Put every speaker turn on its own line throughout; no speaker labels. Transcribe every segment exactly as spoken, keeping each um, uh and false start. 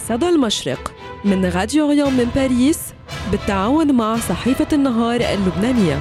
صدى المشرق من راديو ريان من باريس بالتعاون مع صحيفة النهار اللبنانية.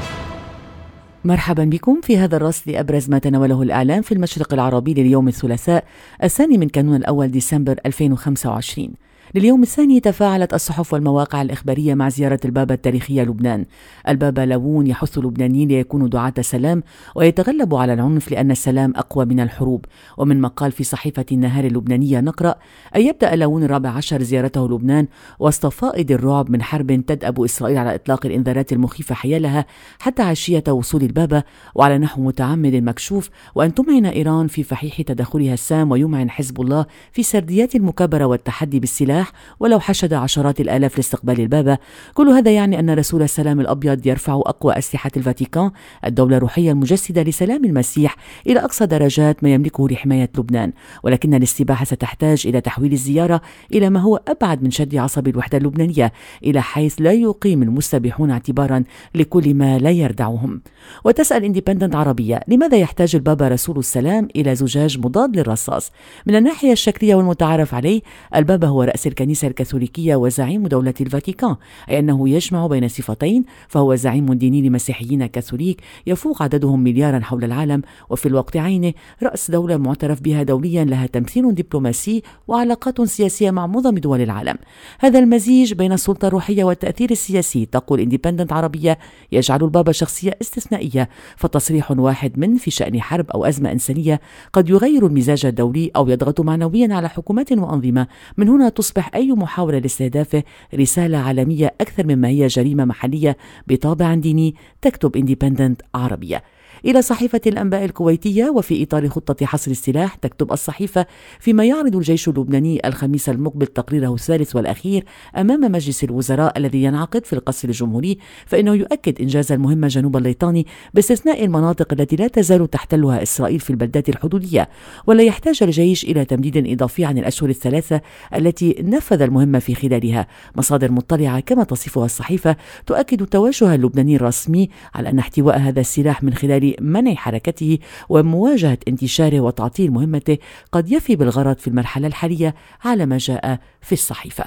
مرحبا بكم في هذا الرصد لأبرز ما تناوله الإعلام في المشرق العربي لليوم الثلاثاء الثاني من كانون الأول ديسمبر ألفين وخمسة وعشرين. لليوم الثاني تفاعلت الصحف والمواقع الإخبارية مع زيارة البابا التاريخية لبنان. البابا لاوون يحث اللبنانيين ليكونوا دعاة سلام ويتغلبوا على العنف لأن السلام أقوى من الحروب. ومن مقال في صحيفة النهار اللبنانية نقرأ: أن يبدأ لاوون الرابع عشر زيارته لبنان وسط فائض الرعب من حرب تدأب إسرائيل على إطلاق الإنذارات المخيفة حيالها حتى عشية وصول البابا، وعلى نحو متعمد مكشوف، وأن تمعن إيران في فحيح تدخلها السام ويمعن حزب الله في سرديات المكابرة والتحدي بالسلاح ولو حشد عشرات الآلاف لاستقبال البابا. كل هذا يعني أن رسول السلام الأبيض يرفع أقوى أسلحة الفاتيكان، الدولة الروحية المجسدة لسلام المسيح، إلى أقصى درجات ما يملكه لحماية لبنان. ولكن الاستباحة ستحتاج إلى تحويل الزيارة إلى ما هو أبعد من شد عصب الوحدة اللبنانية، إلى حيث لا يقيم المستبيحون اعتبارا لكل ما لا يردعهم. وتسأل إنديبندنت عربية: لماذا يحتاج البابا رسول السلام إلى زجاج مضاد للرصاص؟ من الناحية الشكلية والمتعارف عليه، البابا هو رأس الكنيسة الكاثوليكية وزعيم دولة الفاتيكان، أي أنه يجمع بين صفتين، فهو زعيم ديني لمسيحيين كاثوليك يفوق عددهم مليارا حول العالم، وفي الوقت عينه رأس دولة معترف بها دوليا لها تمثيل دبلوماسي وعلاقات سياسية مع معظم دول العالم. هذا المزيج بين السلطة الروحية والتأثير السياسي، تقول إنديبندنت عربية، يجعل البابا شخصية استثنائية، فتصريح واحد من في شأن حرب أو أزمة إنسانية قد يغير المزاج الدولي أو يضغط معنويا على حكومات وأنظمة. من هنا تصبح أي محاولة لاستهدافه رسالة عالمية أكثر مما هي جريمة محلية بطابع ديني، تكتب إنديبندنت عربية. إلى صحيفة الأنباء الكويتية: وفي إطار خطة حصر السلاح، تكتب الصحيفة: فيما يعرض الجيش اللبناني الخميس المقبل تقريره الثالث والأخير أمام مجلس الوزراء الذي ينعقد في القصر الجمهوري، فإنه يؤكد إنجاز المهمة جنوب الليطاني باستثناء المناطق التي لا تزال تحتلها إسرائيل في البلدات الحدودية، ولا يحتاج الجيش إلى تمديد إضافي عن الأشهر الثلاثة التي نفذ المهمة في خلالها. مصادر مطلعة كما تصفها الصحيفة تؤكد التوجه اللبناني الرسمي على أن احتواء هذا السلاح من خلال منع حركته ومواجهة انتشاره وتعطيل مهمته قد يفي بالغرض في المرحلة الحالية، على ما جاء في الصحيفة.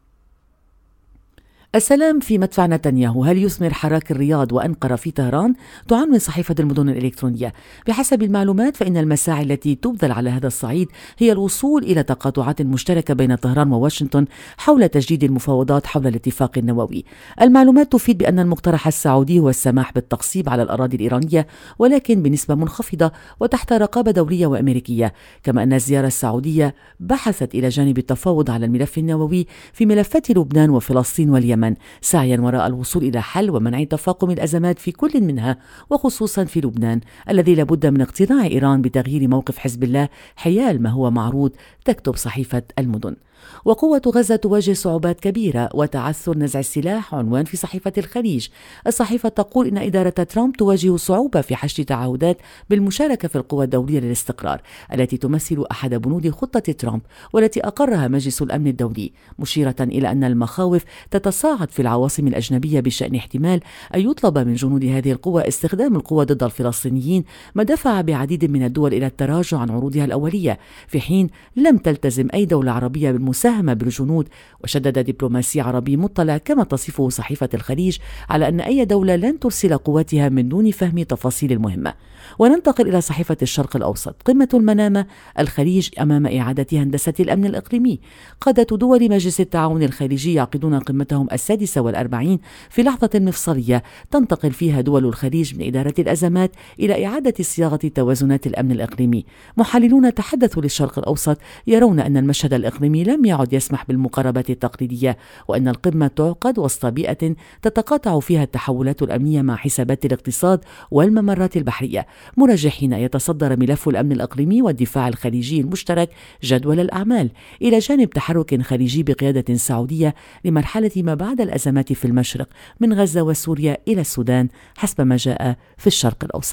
السلام في مدفع نتنياهو، هل يثمر حراك الرياض وأنقرة في طهران؟ تعنون صحيفة المدن الإلكترونية: بحسب المعلومات فإن المساعي التي تبذل على هذا الصعيد هي الوصول إلى تقاطعات مشتركة بين طهران وواشنطن حول تجديد المفاوضات حول الاتفاق النووي. المعلومات تفيد بأن المقترح السعودي هو السماح بالتقصيب على الأراضي الإيرانية، ولكن بنسبة منخفضة وتحت رقابة دولية وأمريكية. كما أن الزيارة السعودية بحثت إلى جانب التفاوض على الملف النووي في ملفات لبنان وفلسطين واليمن، سعيا وراء الوصول إلى حل ومنع تفاقم الأزمات في كل منها، وخصوصا في لبنان الذي لابد من اقتناع إيران بتغيير موقف حزب الله حيال ما هو معروض، تكتب صحيفة المدن. وقوة غزة تواجه صعوبات كبيرة وتعثر نزع السلاح، عنوان في صحيفة الخليج. الصحيفة تقول إن إدارة ترامب تواجه صعوبة في حشد تعهدات بالمشاركة في القوى الدولية للاستقرار التي تمثل أحد بنود خطة ترامب والتي أقرها مجلس الأمن الدولي، مشيرة إلى أن المخاوف تتصاعد في العواصم الأجنبية بشأن احتمال أن يطلب من جنود هذه القوى استخدام القوى ضد الفلسطينيين، ما دفع بعديد من الدول إلى التراجع عن عروضها الأولية، في حين لم تلتزم أي دولة عربية بالمساهمة بالجنود. وشدد دبلوماسي عربي مطلع كما تصفه صحيفة الخليج على أن أي دولة لن ترسل قواتها من دون فهم تفاصيل المهمة. وننتقل إلى صحيفة الشرق الأوسط: قمة المنامة، الخليج أمام إعادة هندسة الأمن الإقليمي. قادة دول مجلس التعاون الخليجي يعقدون قمتهم السادسة والأربعين في لحظة مفصلية تنتقل فيها دول الخليج من إدارة الأزمات إلى إعادة صياغة توازنات الأمن الإقليمي. محللون تحدثوا للشرق الأوسط يرون أن المشهد الإقليمي لم يعد يسمح بالمقاربات التقليدية، وأن القمة تعقد وسط بيئة تتقاطع فيها التحولات الأمنية مع حسابات الاقتصاد والممرات البحرية، مرجحين يتصدر ملف الأمن الإقليمي والدفاع الخليجي المشترك جدول الأعمال، إلى جانب تحرك خليجي بقيادة سعودية لمرحلة ما بعد الأزمات في المشرق من غزة وسوريا إلى السودان، حسب ما جاء في الشرق الأوسط.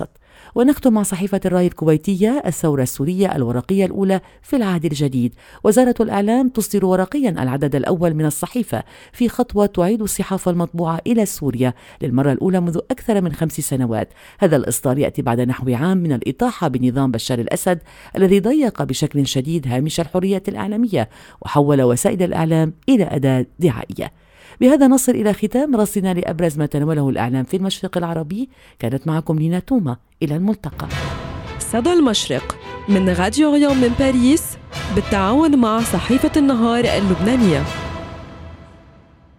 ونختم مع صحيفة الراي الكويتية: الثورة السورية الورقية الأولى في العهد الجديد. وزارة الإعلام تصدر ورقيا العدد الأول من الصحيفة في خطوة تعيد الصحافة المطبوعة إلى سوريا للمرة الأولى منذ أكثر من خمس سنوات. هذا الإصدار يأتي بعد نحو عام من الإطاحة بنظام بشار الأسد الذي ضيق بشكل شديد هامش الحرية الإعلامية وحول وسائل الإعلام إلى أداة دعائية. بهذا نصل إلى ختام رصدنا لأبرز ما تناوله الإعلام في المشرق العربي. كانت معكم لينا توما، إلى الملتقى.
صدى المشرق من راديو ريان من باريس بالتعاون مع صحيفة النهار اللبنانية.